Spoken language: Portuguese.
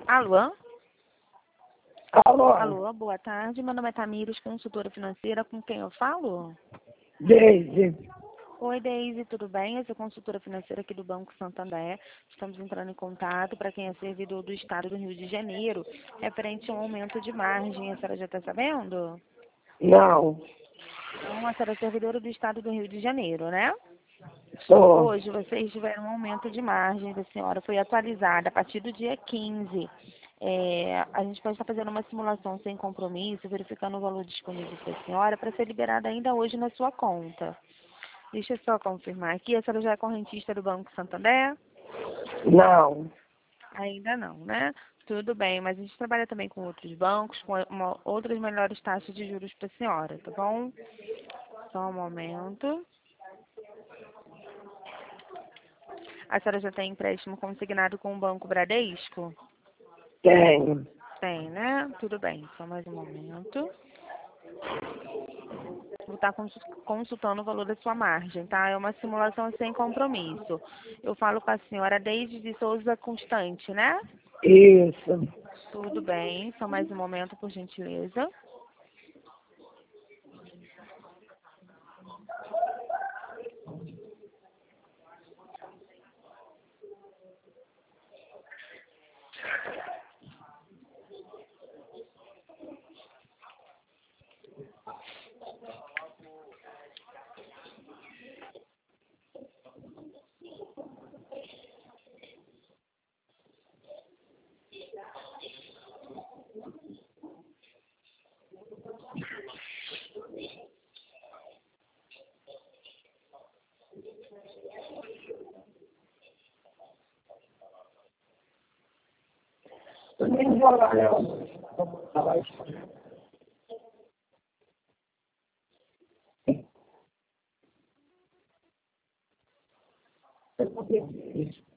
Alô? Alô, Alô, boa tarde. Meu nome é Tamires, consultora financeira. Com quem eu falo? Deise. Oi, Deise, tudo bem? Eu sou consultora financeira aqui do Banco Santander. Estamos entrando em contato para quem é servidor do Estado do Rio de Janeiro, referente a um aumento de margem. A senhora já está sabendo? Não, Então, a senhora é servidora do Estado do Rio de Janeiro, né? sou. Hoje vocês tiveram um aumento de margem da senhora, foi atualizada a partir do dia 15. A gente pode estar fazendo uma simulação sem compromisso, verificando o valor disponível para a senhora, para ser liberada ainda hoje na sua conta. Deixa eu só confirmar aqui, a senhora já é correntista do Banco Santander? Não. Ainda não, né? Tudo bem, mas a gente trabalha também com outros bancos, com outras melhores taxas de juros para a senhora, tá bom? Só um momento. A senhora já tem empréstimo consignado com o Banco Bradesco? Tenho. Tem, né? Tudo bem, só mais um momento. Vou estar consultando o valor da sua margem, tá? É uma simulação sem compromisso. Eu falo com a senhora Deise de Souza Constante, né? Isso. Tudo bem, só mais um momento, por gentileza. Eu nem vou lá, não. Eu vou